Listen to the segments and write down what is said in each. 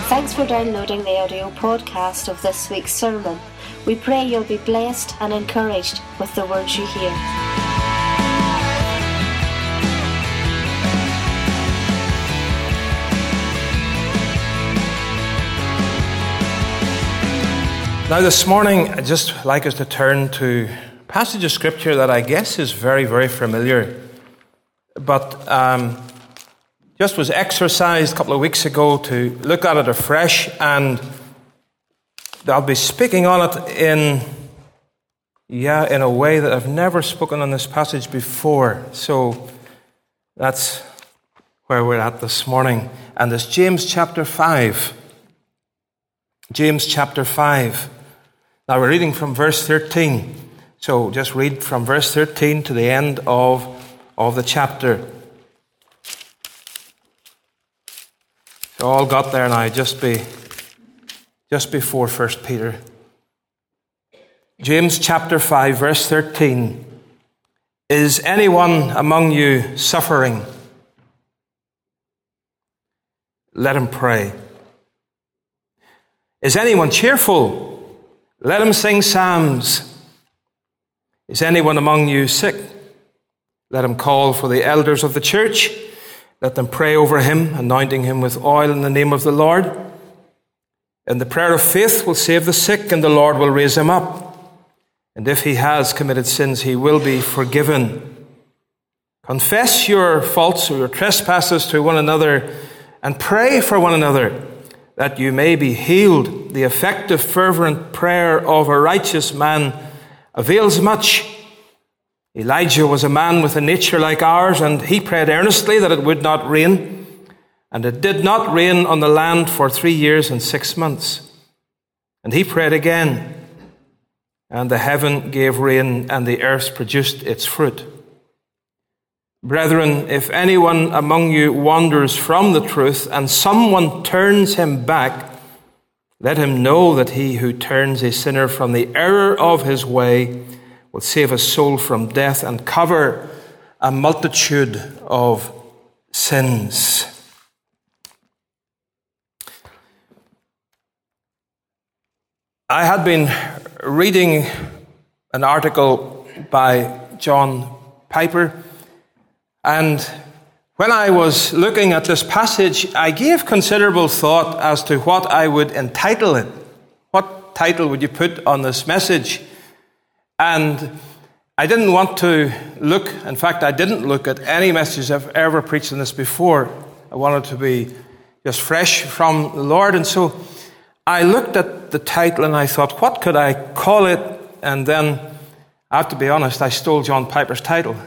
Thanks for downloading the audio podcast of this week's sermon. We pray you'll be blessed and encouraged with the words you hear. Now this morning, I'd just like us to turn to a passage of Scripture that I guess is very, very familiar, but just was exercised a couple of weeks ago to look at it afresh, and I'll be speaking on it in a way that I've never spoken on this passage before. So that's where we're at this morning. And it's James chapter 5. James chapter 5. Now we're reading from verse 13. So just read from verse 13 to the end of the chapter. So all got there now, just before 1 Peter. James chapter 5, verse 13. Is anyone among you suffering? Let him pray. Is anyone cheerful? Let him sing psalms. Is anyone among you sick? Let him call for the elders of the church. Let them pray over him, anointing him with oil in the name of the Lord. And the prayer of faith will save the sick, and the Lord will raise him up. And if he has committed sins, he will be forgiven. Confess your faults or your trespasses to one another, and pray for one another, that you may be healed. The effective, fervent prayer of a righteous man avails much. Elijah was a man with a nature like ours, and he prayed earnestly that it would not rain. And it did not rain on the land for 3 years and 6 months. And he prayed again, and the heaven gave rain, and the earth produced its fruit. Brethren, if anyone among you wanders from the truth, and someone turns him back, let him know that he who turns a sinner from the error of his way will save a soul from death and cover a multitude of sins. I had been reading an article by John Piper, and when I was looking at this passage, I gave considerable thought as to what I would entitle it. What title would you put on this message? And I didn't want to look, in fact, I didn't look at any message I've ever preached on this before. I wanted to be just fresh from the Lord. And so I looked at the title and I thought, what could I call it? And then, I have to be honest, I stole John Piper's title.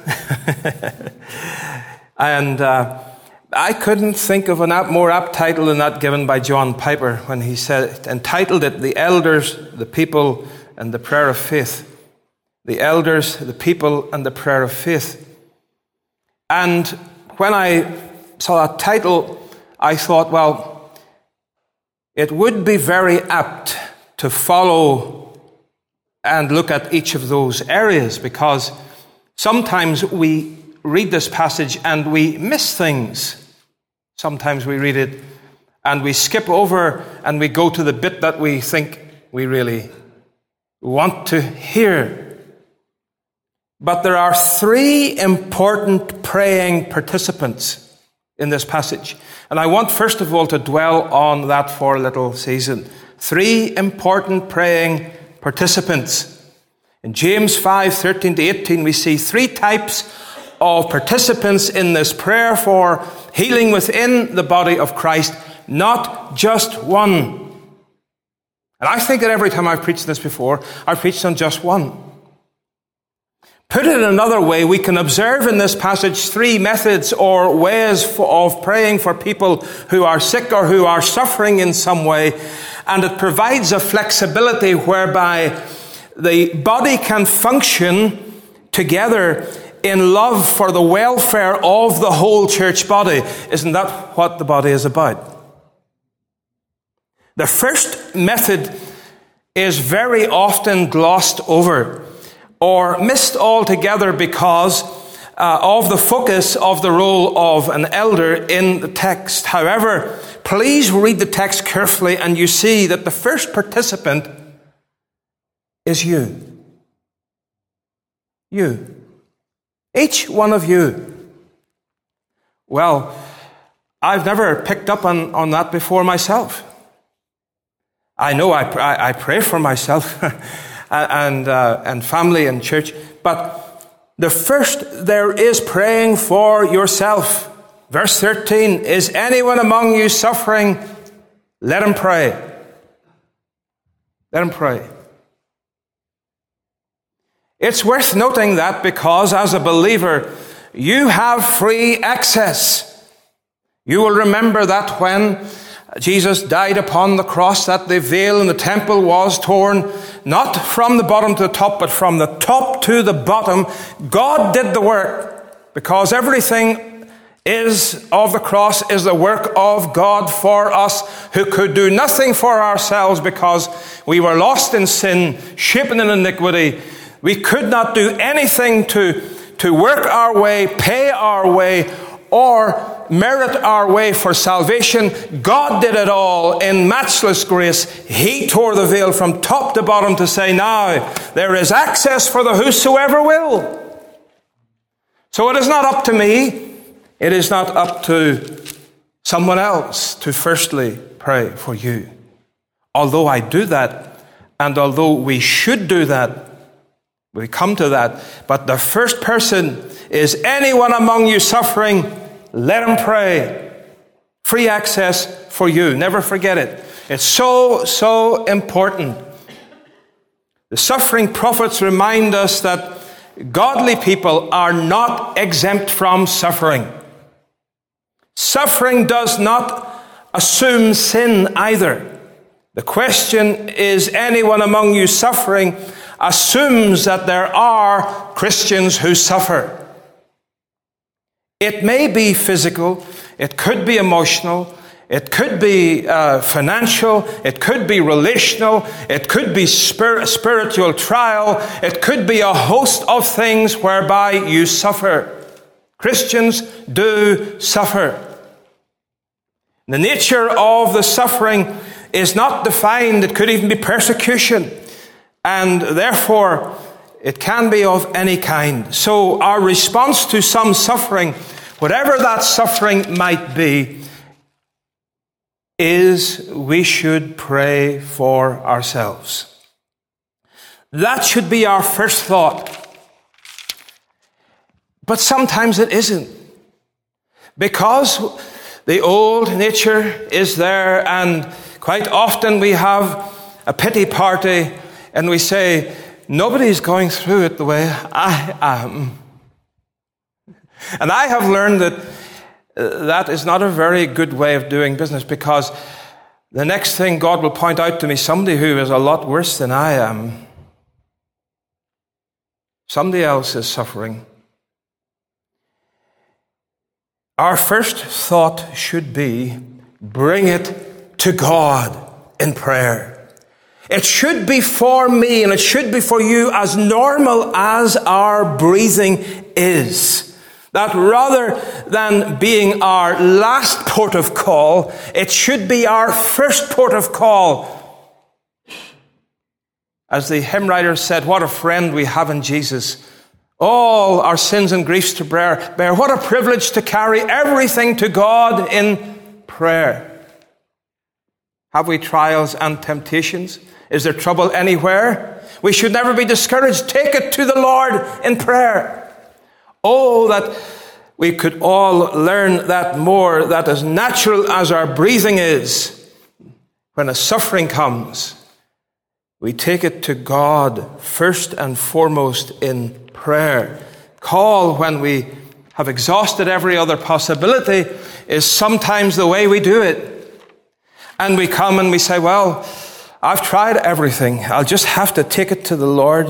And I couldn't think of a more apt title than that given by John Piper when he entitled it, The Elders, the People, and the Prayer of Faith. The elders, the people, and the prayer of faith. And when I saw that title, I thought, well, it would be very apt to follow and look at each of those areas, because sometimes we read this passage and we miss things. Sometimes we read it and we skip over and we go to the bit that we think we really want to hear. But there are 3 important praying participants in this passage. And I want, first of all, to dwell on that for a little season. 3 important praying participants. In James 5, 13 to 18, we see 3 types of participants in this prayer for healing within the body of Christ, not just one. And I think that every time I've preached this before, I've preached on just one. Put it another way, we can observe in this passage 3 methods or ways of praying for people who are sick or who are suffering in some way, and it provides a flexibility whereby the body can function together in love for the welfare of the whole church body. Isn't that what the body is about? The first method is very often glossed over or missed altogether because of the focus of the role of an elder in the text. However, please read the text carefully and you see that the first participant is you. You. Each one of you. Well, I've never picked up on that before myself. I know I pray for myself and family and church, but the first there is praying for yourself. Verse 13, is anyone among you suffering? Let him pray. Let him pray. It's worth noting that because as a believer, you have free access. You will remember that when Jesus died upon the cross, that the veil in the temple was torn, not from the bottom to the top, but from the top to the bottom. God did the work, because everything of the cross is the work of God for us, who could do nothing for ourselves because we were lost in sin, shapen in iniquity. We could not do anything to work our way, pay our way, or merit our way for salvation. God did it all in matchless grace. He tore the veil from top to bottom to say, now there is access for the whosoever will. So it is not up to me. It is not up to someone else to firstly pray for you. Although I do that, and although we should do that, we come to that. But the first person is anyone among you suffering, let him pray. Free access for you. Never forget it. It's so important. The suffering prophets remind us that godly people are not exempt from suffering. Suffering does not assume sin either. The question, is anyone among you suffering, assumes that there are Christians who suffer. It may be physical, it could be emotional, it could be financial, it could be relational, it could be spiritual trial, it could be a host of things whereby you suffer. Christians do suffer. The nature of the suffering is not defined. It could even be persecution. And therefore, it can be of any kind. So our response to some suffering, whatever that suffering might be, is we should pray for ourselves. That should be our first thought. But sometimes it isn't. Because the old nature is there, and quite often we have a pity party and we say, nobody's going through it the way I am. And I have learned that that is not a very good way of doing business, because the next thing God will point out to me somebody who is a lot worse than I am. Somebody else is suffering. Our first thought should be, bring it to God in prayer. It should be for me and it should be for you as normal as our breathing is. That rather than being our last port of call, it should be our first port of call. As the hymn writer said, what a friend we have in Jesus. All our sins and griefs to bear. What a privilege to carry everything to God in prayer. Have we trials and temptations? Is there trouble anywhere? We should never be discouraged. Take it to the Lord in prayer. Oh, that we could all learn that more, that as natural as our breathing is, when a suffering comes, we take it to God first and foremost in prayer. Call when we have exhausted every other possibility is sometimes the way we do it. And we come and we say, well, I've tried everything. I'll just have to take it to the Lord.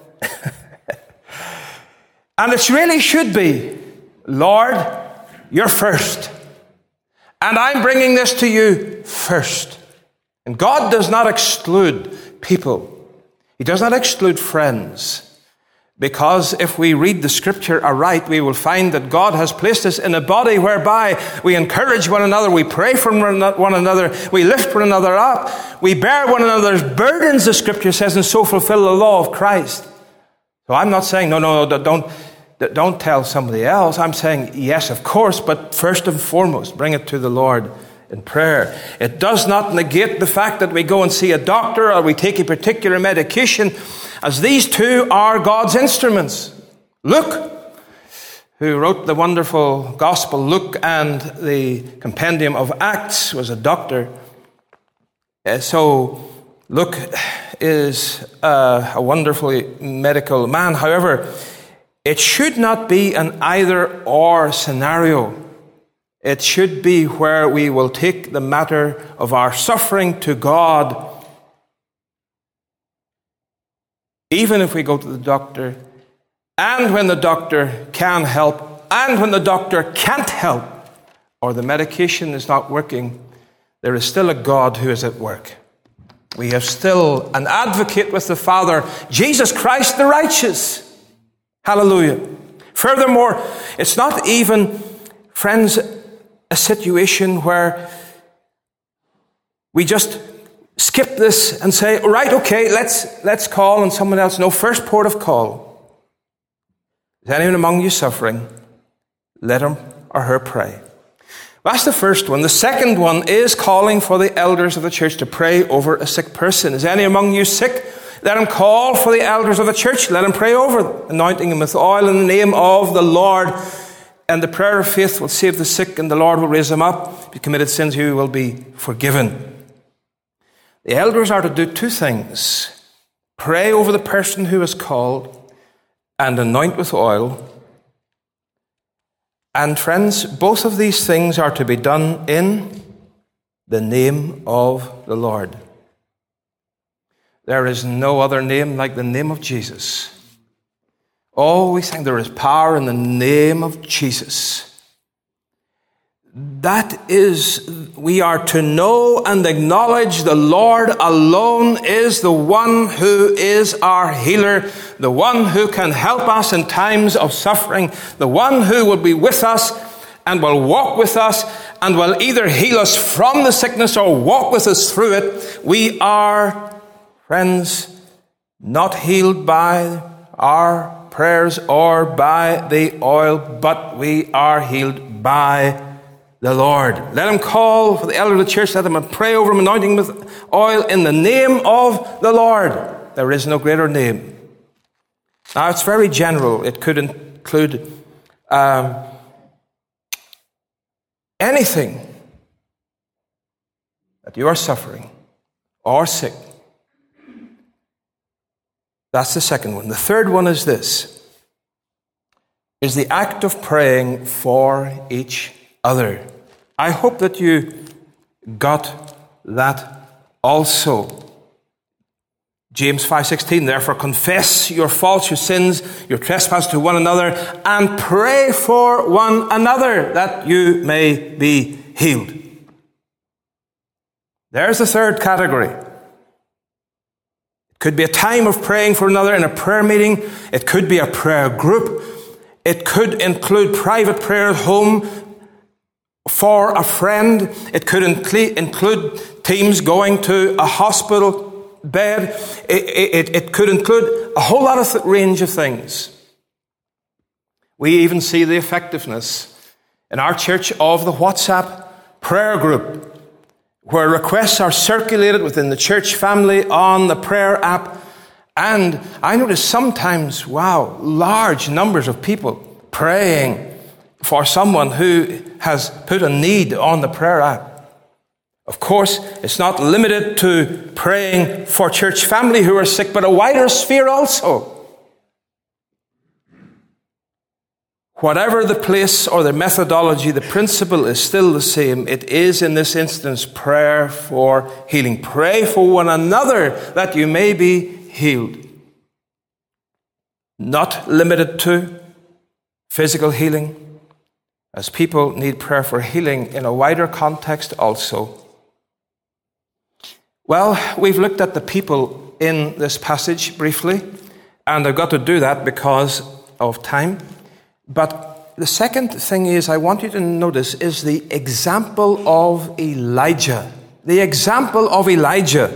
And it really should be, Lord, you're first. And I'm bringing this to you first. And God does not exclude people. He does not exclude friends. Because if we read the Scripture aright, we will find that God has placed us in a body whereby we encourage one another, we pray for one another, we lift one another up, we bear one another's burdens, the Scripture says, and so fulfill the law of Christ. So I'm not saying, no, don't tell somebody else. I'm saying, yes, of course, but first and foremost, bring it to the Lord in prayer. It does not negate the fact that we go and see a doctor or we take a particular medication, as these two are God's instruments. Luke, who wrote the wonderful Gospel Luke and the compendium of Acts, was a doctor. So Luke is a wonderfully medical man. However, it should not be an either-or scenario. It should be where we will take the matter of our suffering to God. Even if we go to the doctor, and when the doctor can help, and when the doctor can't help, or the medication is not working, there is still a God who is at work. We have still an advocate with the Father, Jesus Christ the righteous. Hallelujah. Furthermore, it's not even, friends, a situation where we just skip this and say, right, okay, let's call and someone else. No, first port of call. Is anyone among you suffering? Let him or her pray. That's the first one. The second one is calling for the elders of the church to pray over a sick person. Is any among you sick? Let him call for the elders of the church. Let him pray over them, anointing him with oil in the name of the Lord. And the prayer of faith will save the sick, and the Lord will raise him up. If he committed sins, he will be forgiven. The elders are to do two things: pray over the person who is called and anoint with oil. And friends, both of these things are to be done in the name of the Lord. There is no other name like the name of Jesus. Oh, we think there is power in the name of Jesus. That is, we are to know and acknowledge the Lord alone is the one who is our healer, the one who can help us in times of suffering, the one who will be with us and will walk with us and will either heal us from the sickness or walk with us through it. We are, friends, not healed by our prayers or by the oil, but we are healed by the Lord. Let him call for the elder of the church. Let him pray over him, anointing him with oil in the name of the Lord. There is no greater name. Now, it's very general. It could include anything that you are suffering or sick. That's the second one. The third one is this, is the act of praying for each other. I hope that you got that also. James 5:16, therefore confess your faults, your sins, your trespass to one another, and pray for one another that you may be healed. There's the third category. It could be a time of praying for another in a prayer meeting. It could be a prayer group. It could include private prayer at home for a friend. It could include teams going to a hospital bed. It could include a whole lot of range of things. We even see the effectiveness in our church of the WhatsApp prayer group, where requests are circulated within the church family on the prayer app. And I notice sometimes, large numbers of people praying for someone who has put a need on the prayer app. Of course, it's not limited to praying for church family who are sick, but a wider sphere also. Whatever the place or the methodology, the principle is still the same. It is, in this instance, prayer for healing. Pray for one another that you may be healed. Not limited to physical healing, as people need prayer for healing in a wider context also. Well, we've looked at the people in this passage briefly, And I've got to do that because of time. But the second thing is I want you to notice is the example of Elijah. The example of Elijah.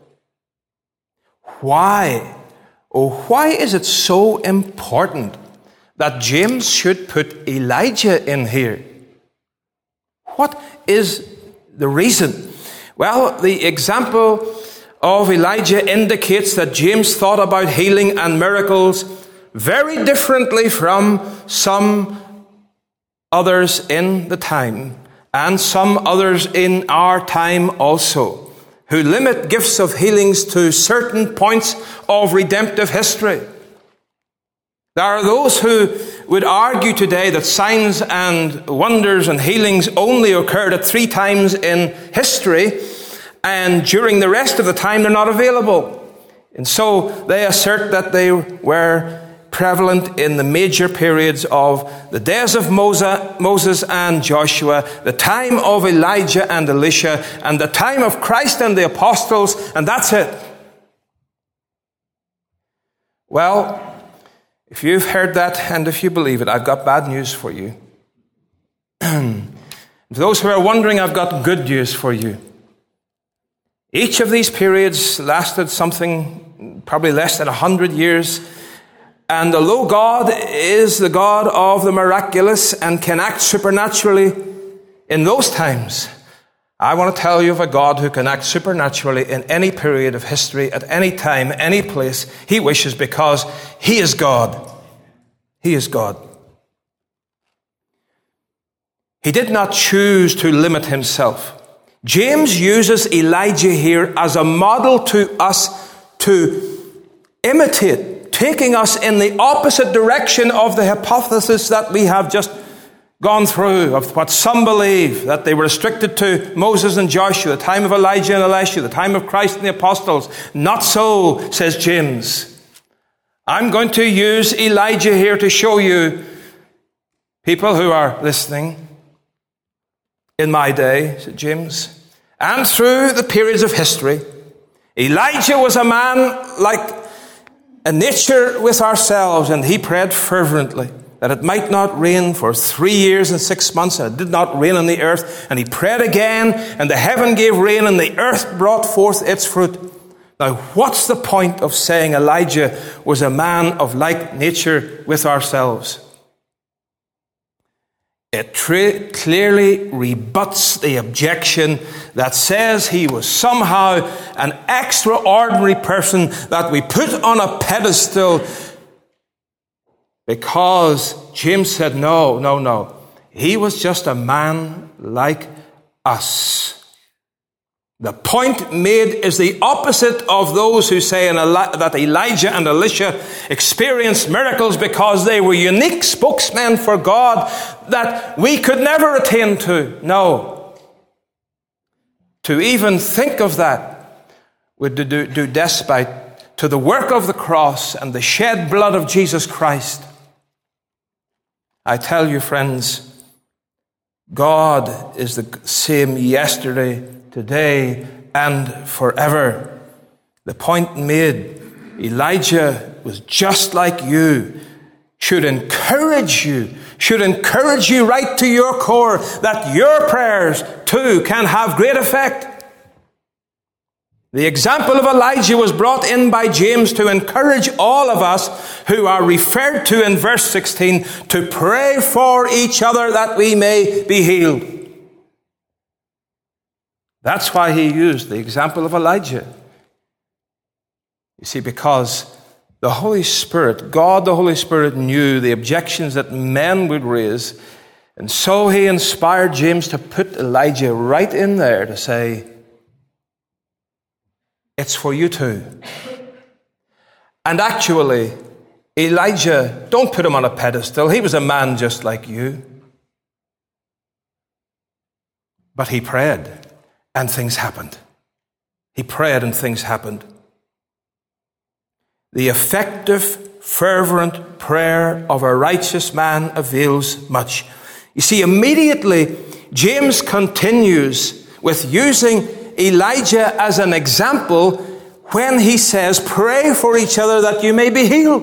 Why? Oh, why is it so important that James should put Elijah in here? What is the reason? Well, the example of Elijah indicates that James thought about healing and miracles very differently from some others in the time, and some others in our time also, who limit gifts of healings to certain points of redemptive history. There are those who would argue today that signs and wonders and healings only occurred at 3 times in history, and during the rest of the time they're not available. And so they assert that they were prevalent in the major periods of the days of Moses and Joshua, the time of Elijah and Elisha, and the time of Christ and the apostles, and that's it. Well, if you've heard that and if you believe it, I've got bad news for you. To those who are wondering, I've got good news for you. Each of these periods lasted something probably less than 100 years. And although God is the God of the miraculous and can act supernaturally in those times, I want to tell you of a God who can act supernaturally in any period of history, at any time, any place he wishes, because he is God. He is God. He did not choose to limit himself. James uses Elijah here as a model to us to imitate, taking us in the opposite direction of the hypothesis that we have just gone through, of what some believe, that they were restricted to Moses and Joshua, the time of Elijah and Elisha, the time of Christ and the apostles. Not so, says James. I'm going to use Elijah here to show you, people who are listening, in my day, said James, and through the periods of history, Elijah was a man like a nature with ourselves, and he prayed fervently that it might not rain for 3 years and 6 months, and it did not rain on the earth. And he prayed again, and the heaven gave rain, and the earth brought forth its fruit. Now, what's the point of saying Elijah was a man of like nature with ourselves? It clearly rebuts the objection that says he was somehow an extraordinary person that we put on a pedestal, because James said, no. He was just a man like us. The point made is the opposite of those who say that Elijah and Elisha experienced miracles because they were unique spokesmen for God that we could never attain to. No. To even think of that would do despite to the work of the cross and the shed blood of Jesus Christ. I tell you, friends, God is the same yesterday, today, and forever. The point made, Elijah was just like you, should encourage you right to your core that your prayers too can have great effect. The example of Elijah was brought in by James to encourage all of us who are referred to in verse 16 to pray for each other that we may be healed. That's why he used the example of Elijah. You see, because the Holy Spirit, God the Holy Spirit, knew the objections that men would raise, and so he inspired James to put Elijah right in there to say, it's for you too. And actually, Elijah, don't put him on a pedestal. He was a man just like you. But he prayed, and things happened. He prayed, and things happened. The effective, fervent prayer of a righteous man avails much. You see, immediately, James continues with using Elijah as an example when he says, pray for each other that you may be healed.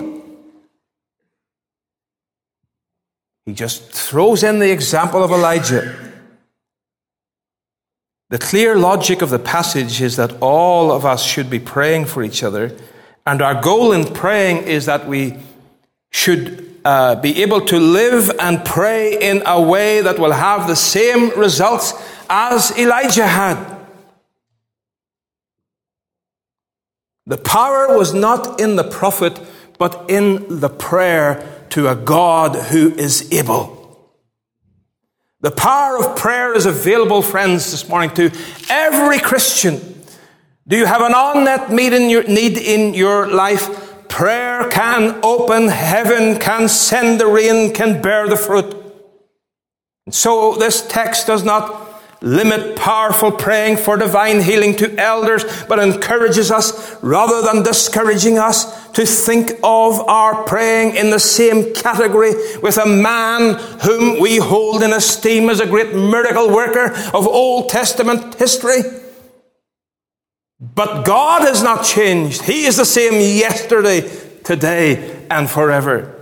He just throws in the example of Elijah. The clear logic of the passage is that all of us should be praying for each other, and our goal in praying is that we should be able to live and pray in a way that will have the same results as Elijah had. The power was not in the prophet, but in the prayer to a God who is able. The power of prayer is available, friends, this morning to every Christian. Do you have an unmet need in your life? Prayer can open heaven, can send the rain, can bear the fruit. And so this text does not limit powerful praying for divine healing to elders, but encourages us, rather than discouraging us, to think of our praying in the same category with a man whom we hold in esteem as a great miracle worker of Old Testament history. But God has not changed. He is the same yesterday, today, and forever.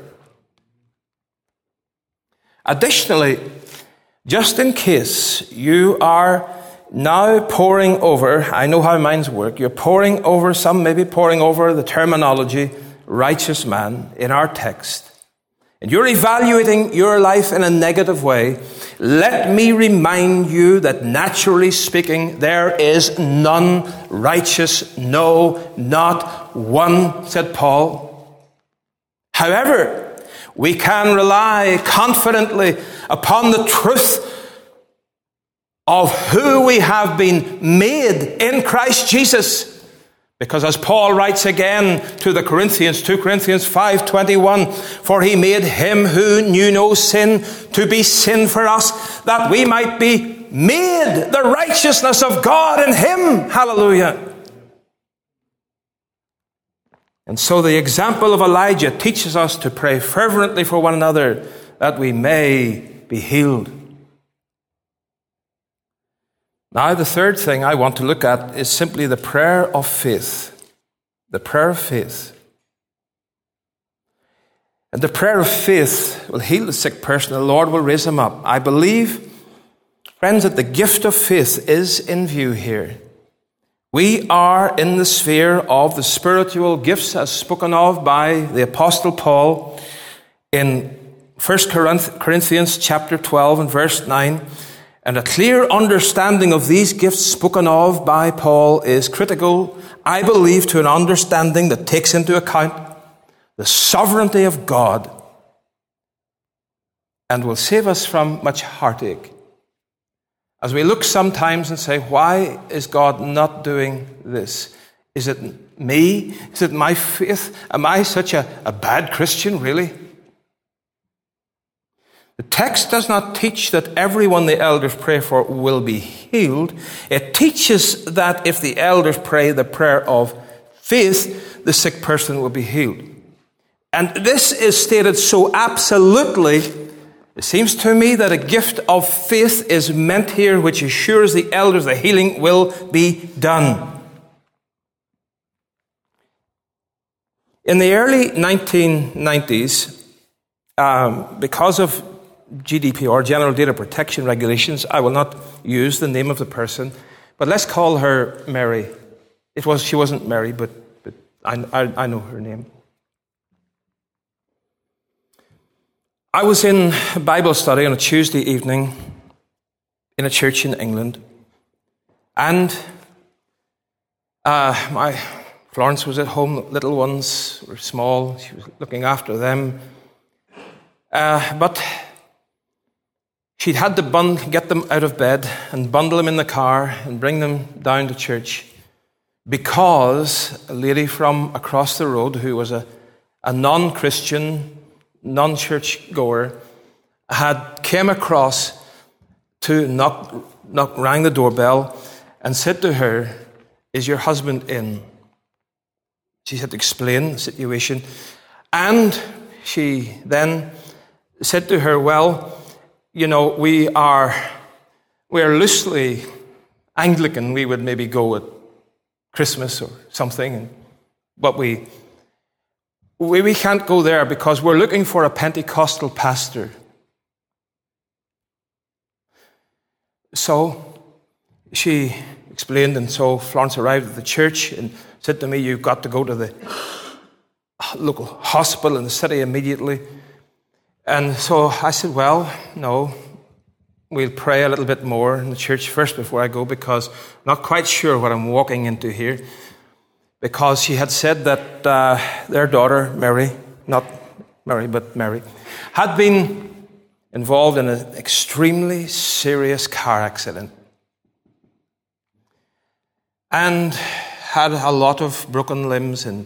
Additionally, just in case you are now poring over, I know how minds work, you're poring over, some may be poring over the terminology righteous man in our text, and you're evaluating your life in a negative way, let me remind you that naturally speaking, there is none righteous, no, not one, said Paul. However, we can rely confidently upon the truth of who we have been made in Christ Jesus. Because as Paul writes again to the Corinthians, 2 Corinthians 5:21, for he made him who knew no sin to be sin for us, that we might be made the righteousness of God in him. Hallelujah. And so the example of Elijah teaches us to pray fervently for one another that we may be healed. Now, the third thing I want to look at is simply the prayer of faith. The prayer of faith. And the prayer of faith will heal the sick person. The Lord will raise him up. I believe, friends, that the gift of faith is in view here. We are in the sphere of the spiritual gifts as spoken of by the Apostle Paul in 1 Corinthians chapter 12 and verse 9. And a clear understanding of these gifts spoken of by Paul is critical, I believe, to an understanding that takes into account the sovereignty of God and will save us from much heartache. As we look sometimes and say, why is God not doing this? Is it me? Is it my faith? Am I such a bad Christian, really? The text does not teach that everyone the elders pray for will be healed. It teaches that if the elders pray the prayer of faith, the sick person will be healed. And this is stated so absolutely, it seems to me that a gift of faith is meant here, which assures the elders the healing will be done. In the early 1990s, because of GDPR, General Data Protection Regulations, I will not use the name of the person, but let's call her Mary. She wasn't Mary, but I know her name. I was in Bible study on a Tuesday evening in a church in England, and Florence was at home. Little ones were small. She was looking after them. But she'd had to get them out of bed and bundle them in the car and bring them down to church because a lady from across the road who was a non-Christian, non-church goer had came across to rang the doorbell and said to her, "Is your husband in?" She had to explain the situation, and she then said to her, "Well, you know, we are loosely Anglican. We would maybe go with Christmas or something. But we can't go there because we're looking for a Pentecostal pastor. So she explained, and so Florence arrived at the church and said to me, "You've got to go to the local hospital in the city immediately." And so I said, "Well, no, we'll pray a little bit more in the church first before I go, because I'm not quite sure what I'm walking into here." Because she had said that their daughter, Mary, not Mary, but Mary, had been involved in an extremely serious car accident and had a lot of broken limbs and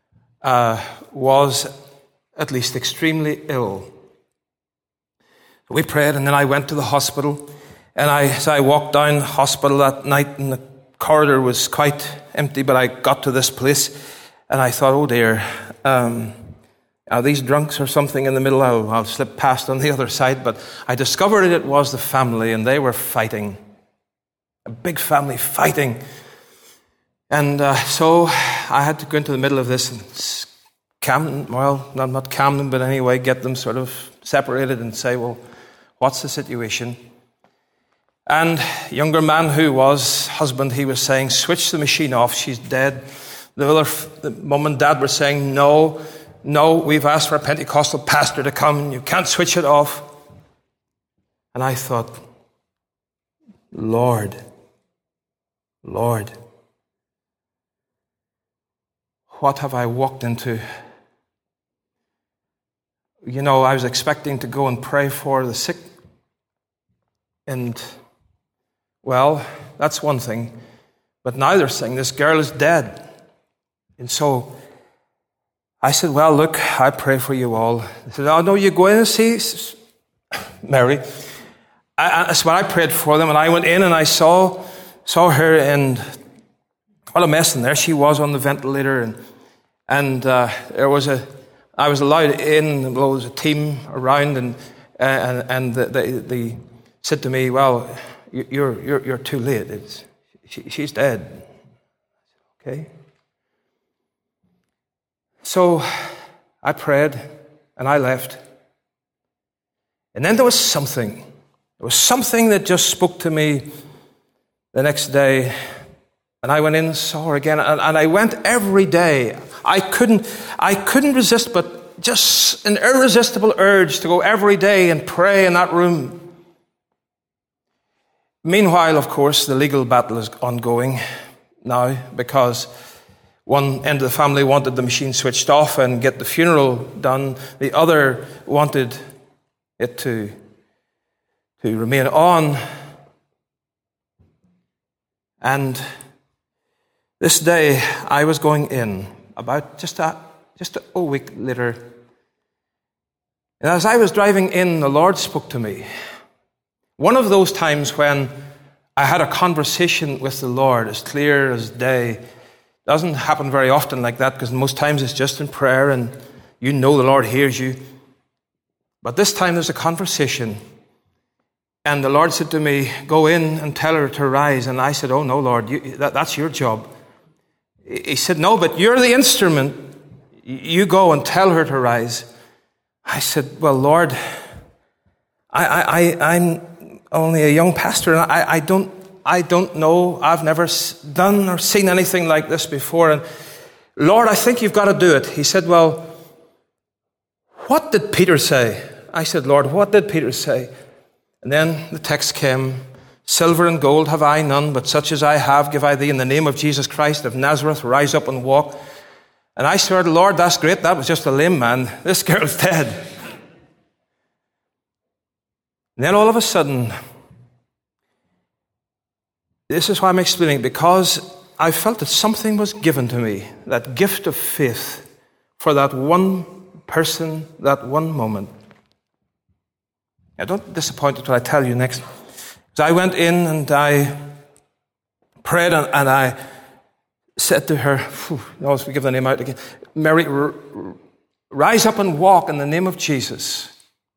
was at least extremely ill. We prayed, and then I went to the hospital, and as I walked down the hospital that night, and the corridor was quite empty, but I got to this place, and I thought, "Oh dear, are these drunks or something in the middle? I'll slip past on the other side." But I discovered it was the family, and they were fighting. A big family fighting. And so I had to go into the middle of this and calm them, well, not calm them, but anyway, get them sort of separated and say, "Well, what's the situation?" And a younger man who was husband, he was saying, "Switch the machine off, she's dead." The mum and dad were saying, no, we've asked for a Pentecostal pastor to come, you can't switch it off." And I thought, Lord, what have I walked into? You know, I was expecting to go and pray for the sick. And, well, that's one thing. But now they're saying this girl is dead. And so I said, "Well, look, I pray for you all." They said, "Oh, no, you go in and see Mary." That's what I prayed for them. And I went in and I saw her, and what a mess in there. She was on the ventilator. And I was allowed in. There was a team around, and they said to me, "Well, you're too late. She's dead." Okay. So I prayed and I left. And then there was something. There was something that just spoke to me the next day. And I went in and saw her again. And I went every day. I couldn't resist, but just an irresistible urge to go every day and pray in that room. Meanwhile, of course, the legal battle is ongoing now, because one end of the family wanted the machine switched off and get the funeral done. The other wanted it to remain on. And this day, I was going in about just a week later. And as I was driving in, the Lord spoke to me. One of those times when I had a conversation with the Lord as clear as day. Doesn't happen very often like that, because most times it's just in prayer and you know the Lord hears you. But this time there's a conversation. And the Lord said to me, "Go in and tell her to rise." And I said, "Oh no, Lord, that's your job." He said, "No, but you're the instrument. You go and tell her to rise." I said, "Well, Lord, I'm only a young pastor, and I don't know. I've never done or seen anything like this before. And Lord, I think you've got to do it." He said, "Well, what did Peter say?" I said, "Lord, what did Peter say?" And then the text came, "Silver and gold have I none, but such as I have give I thee. In the name of Jesus Christ of Nazareth, rise up and walk." And I said, "Lord, that's great. That was just a lame man. This girl's dead." And then all of a sudden, this is why I'm explaining, because I felt that something was given to me, that gift of faith for that one person, that one moment. Now, don't disappoint what I tell you next. So I went in and I prayed and I said to her, we give the name out again, "Mary, rise up and walk in the name of Jesus."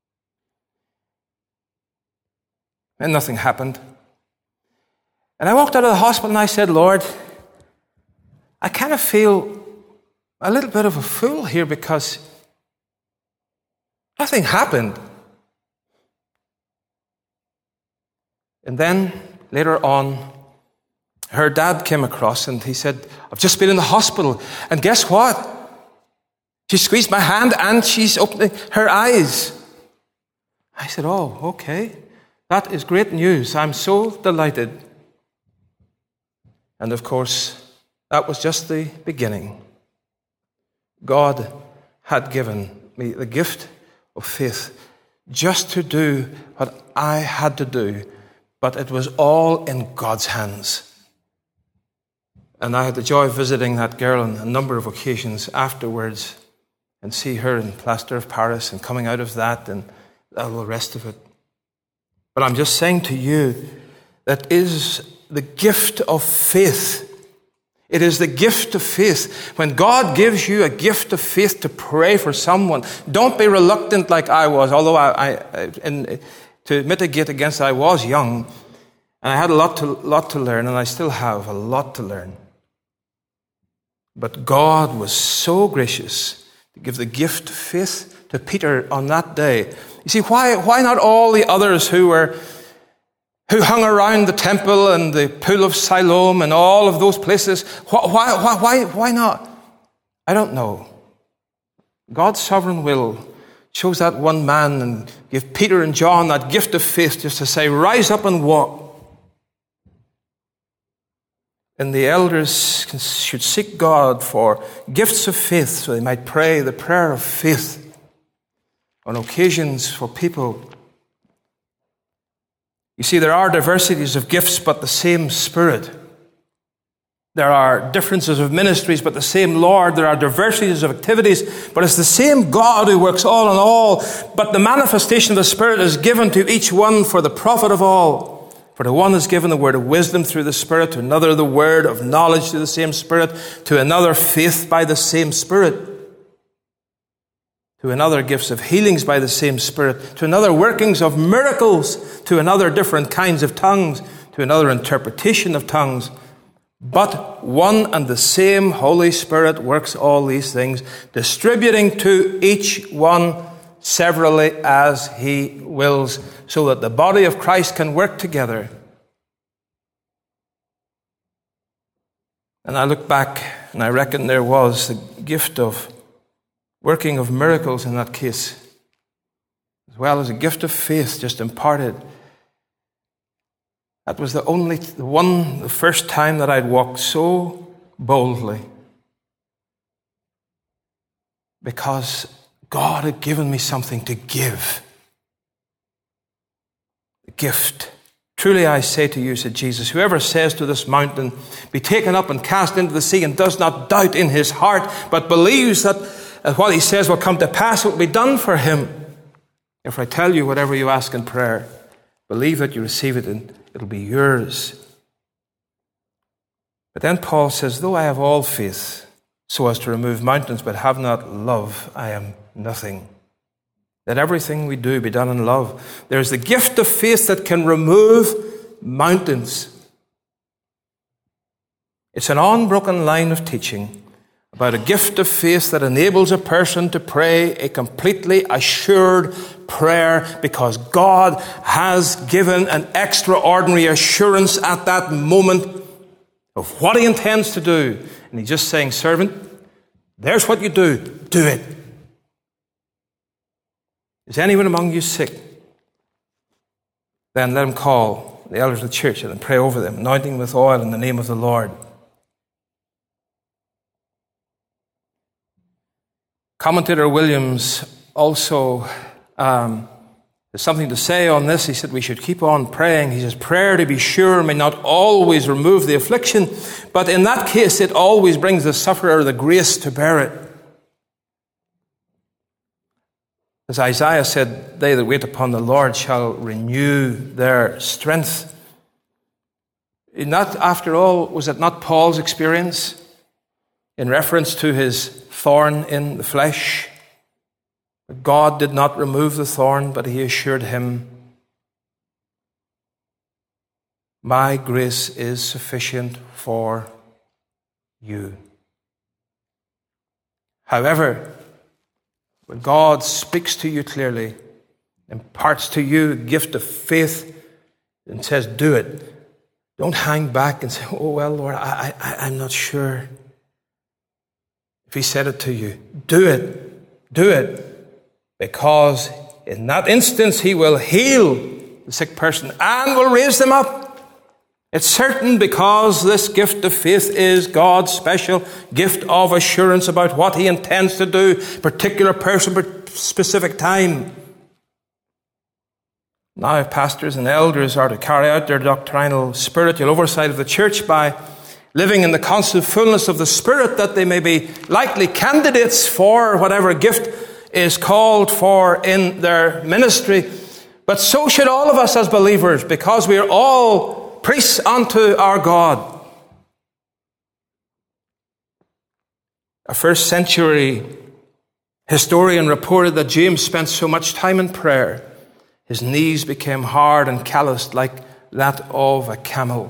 And nothing happened. And I walked out of the hospital and I said, "Lord, I kind of feel a little bit of a fool here because nothing happened. And then later on, her dad came across and he said, I've just been in the hospital. And guess what? She squeezed my hand and she's opening her eyes. I said, oh, okay. That is great news. I'm so delighted. And of course, that was just the beginning. God had given me the gift of faith just to do what I had to do, but it was all in God's hands. And I had the joy of visiting that girl on a number of occasions afterwards and see her in Plaster of Paris and coming out of that and all the rest of it. But I'm just saying to you, that is the gift of faith. It is the gift of faith. When God gives you a gift of faith to pray for someone, don't be reluctant like I was, although to mitigate against it, I was young, and I had a lot to learn, and I still have a lot to learn. But God was so gracious to give the gift of faith to Peter on that day. You see, why not all the others who hung around the temple and the pool of Siloam and all of those places? Why not? I don't know. God's sovereign will chose that one man and gave Peter and John that gift of faith just to say, rise up and walk. And the elders should seek God for gifts of faith so they might pray the prayer of faith on occasions for people. You see, there are diversities of gifts, but the same Spirit. There are differences of ministries, but the same Lord. There are diversities of activities, but it's the same God who works all in all. But the manifestation of the Spirit is given to each one for the profit of all. For to one is given the word of wisdom through the Spirit, to another the word of knowledge through the same Spirit, to another faith by the same Spirit, to another gifts of healings by the same Spirit, to another workings of miracles, to another different kinds of tongues, to another interpretation of tongues. But one and the same Holy Spirit works all these things, distributing to each one severally as he wills, so that the body of Christ can work together. And I look back and I reckon there was the gift of working of miracles in that case, as well as a gift of faith just imparted. That was the first time that I'd walked so boldly, because God had given me something to give. The gift. Truly I say to you, said Jesus, whoever says to this mountain, be taken up and cast into the sea, and does not doubt in his heart, but believes that what he says will come to pass, it will be done for him. If I tell you whatever you ask in prayer, believe that you receive it and it'll be yours. But then Paul says, though I have all faith so as to remove mountains, but have not love, I am nothing. Let everything we do be done in love. There's the gift of faith that can remove mountains. It's an unbroken line of teaching about a gift of faith that enables a person to pray a completely assured prayer, because God has given an extraordinary assurance at that moment of what he intends to do. And he's just saying, servant, there's what you do. Do it. Is anyone among you sick? Then let him call the elders of the church and pray over them, anointing with oil in the name of the Lord. Commentator Williams also has something to say on this. He said we should keep on praying. He says, prayer, to be sure, may not always remove the affliction, but in that case it always brings the sufferer the grace to bear it. As Isaiah said, they that wait upon the Lord shall renew their strength. After all, was it not Paul's experience in reference to his thorn in the flesh? God did not remove the thorn, but he assured him, my grace is sufficient for you. However, when God speaks to you clearly, imparts to you a gift of faith, and says, do it, don't hang back and say, oh, well, Lord, I'm not sure. If he said it to you, do it. Do it. Because in that instance, he will heal the sick person and will raise them up. It's certain, because this gift of faith is God's special gift of assurance about what he intends to do, particular person, specific time. Now, pastors and elders are to carry out their doctrinal spiritual oversight of the church by living in the constant fullness of the Spirit, that they may be likely candidates for whatever gift is called for in their ministry. But so should all of us as believers, because we are all priests unto our God. A first century historian reported that James spent so much time in prayer, his knees became hard and calloused like that of a camel.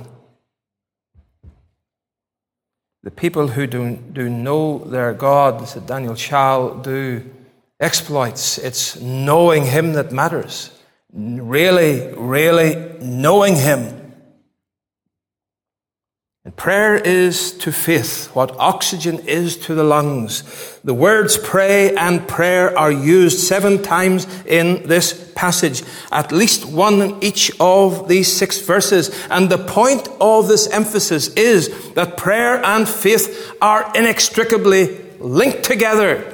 The people who do know their God, said Daniel, shall do exploits. It's knowing him that matters. Really, really knowing him. And prayer is to faith what oxygen is to the lungs. The words pray and prayer are used 7 times in this passage, at least one in each of these 6 verses. And the point of this emphasis is that prayer and faith are inextricably linked together.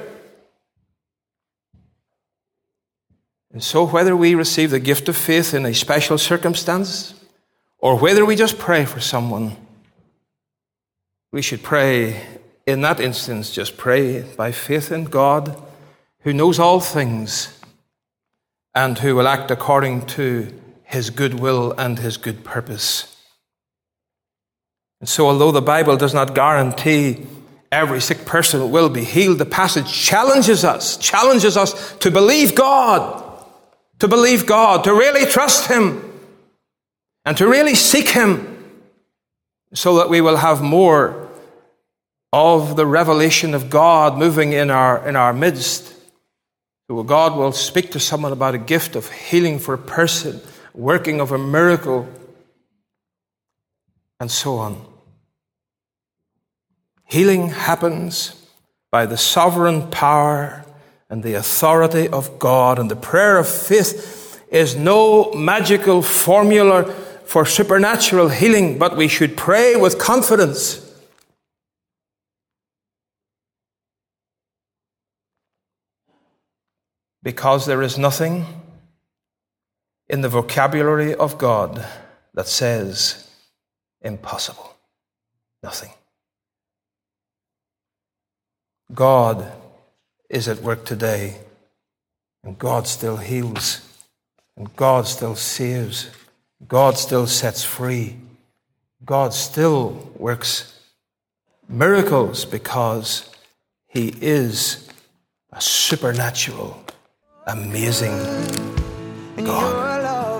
And so whether we receive the gift of faith in a special circumstance, or whether we just pray for someone, we should pray, in that instance, just pray by faith in God, who knows all things and who will act according to his good will and his good purpose. And so, although the Bible does not guarantee every sick person will be healed, the passage challenges us to believe God, to really trust him, and to really seek him, so that we will have more of the revelation of God moving in our midst. So God will speak to someone about a gift of healing for a person, working of a miracle, and so on. Healing happens by the sovereign power and the authority of God, and the prayer of faith is no magical formula for supernatural healing, but we should pray with confidence. Because there is nothing in the vocabulary of God that says impossible. Nothing. God is at work today, and God still heals, and God still saves, God still sets free, God still works miracles, because he is a supernatural, amazing God.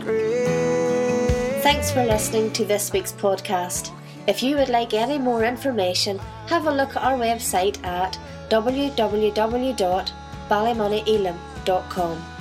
Thanks for listening to this week's podcast. If you would like any more information, have a look at our website at www.ballymoneyelam.com.